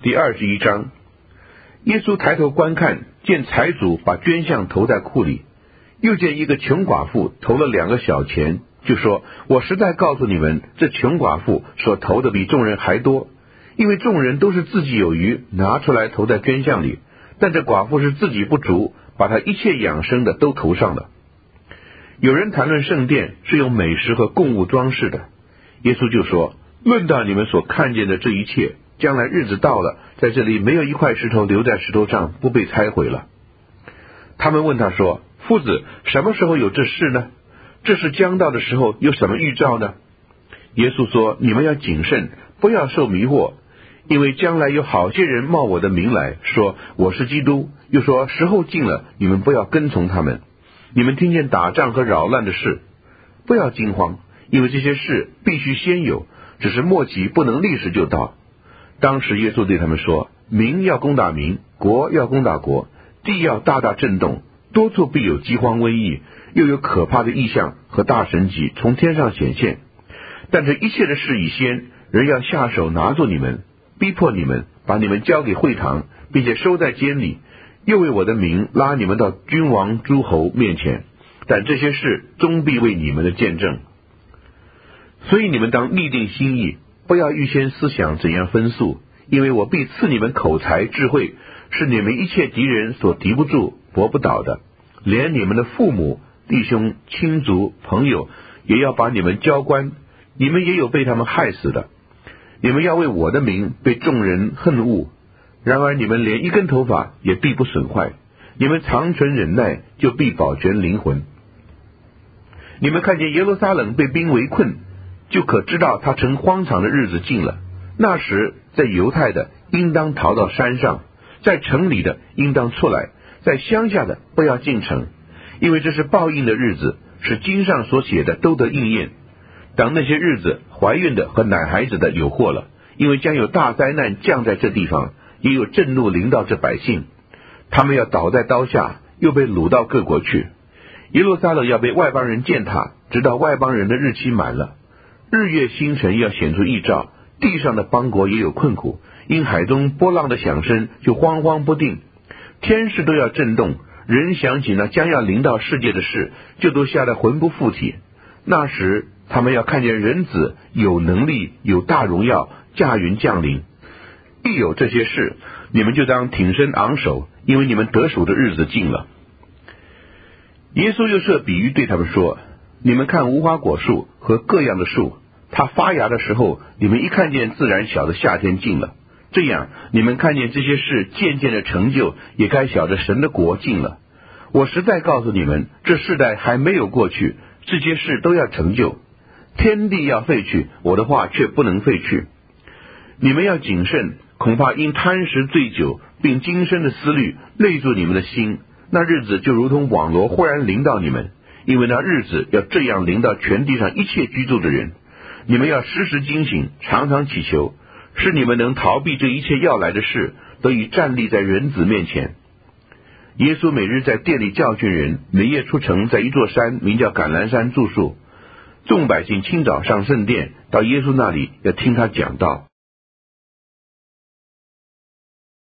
第21章，耶稣抬头观看，见财主把捐项投在库里，又见一个穷寡妇投了2个小钱，就说：我实在告诉你们，这穷寡妇所投的比众人还多，因为众人都是自己有余，拿出来投在捐项里，但这寡妇是自己不足，把她一切养生的都投上了。有人谈论圣殿是用美食和供物装饰的，耶稣就说：论到你们所看见的这一切，将来日子到了，在这里没有一块石头留在石头上不被拆毁了。他们问他说：夫子，什么时候有这事呢？这是将到的时候，有什么预兆呢？耶稣说：你们要谨慎，不要受迷惑，因为将来有好些人冒我的名来，说我是基督，又说时候近了，你们不要跟从他们。你们听见打仗和扰乱的事，不要惊慌，因为这些事必须先有，只是末期不能立时就到。当时耶稣对他们说：民要攻打民，国要攻打国，地要大大震动，多处必有饥荒瘟疫，又有可怕的异象和大神迹从天上显现。但这一切的事以先，人要下手拿住你们，逼迫你们，把你们交给会堂，并且收在监里，又为我的名拉你们到君王诸侯面前，但这些事终必为你们的见证。所以你们当立定心意，不要预先思想怎样分诉，因为我必赐你们口才智慧，是你们一切敌人所敌不住搏不倒的。连你们的父母弟兄亲族朋友也要把你们交官，你们也有被他们害死的。你们要为我的名被众人恨恶，然而你们连一根头发也必不损坏，你们长存忍耐，就必保全灵魂。你们看见耶路撒冷被兵围困，就可知道他成荒场的日子近了。那时在犹太的应当逃到山上，在城里的应当出来，在乡下的不要进城，因为这是报应的日子，使经上所写的都得应验。等那些日子，怀孕的和奶孩子的有祸了，因为将有大灾难降在这地方，也有震怒临到这百姓，他们要倒在刀下，又被掳到各国去。耶路撒冷要被外邦人践踏，直到外邦人的日期满了。日月星辰要显出异兆，地上的邦国也有困苦，因海中波浪的响声就惶惶不定，天势都要震动。人想起那将要临到世界的事，就都吓得魂不附体。那时他们要看见人子有能力有大荣耀驾云降临。一有这些事，你们就当挺身昂首，因为你们得赎的日子近了。耶稣又设比喻对他们说：你们看无花果树和各样的树，它发芽的时候，你们一看见，自然晓得夏天近了。这样你们看见这些事渐渐的成就，也该晓得神的国近了。我实在告诉你们，这世代还没有过去，这些事都要成就。天地要废去，我的话却不能废去。你们要谨慎，恐怕因贪食醉酒，并今生的思虑累住你们的心，那日子就如同网罗忽然临到你们，因为那日子要这样临到全地上一切居住的人。你们要时时警醒，常常祈求，使你们能逃避这一切要来的事，得以站立在人子面前。耶稣每日在殿里教训人，每夜出城，在一座山名叫橄榄山住宿。众百姓清早上圣殿，到耶稣那里要听他讲道。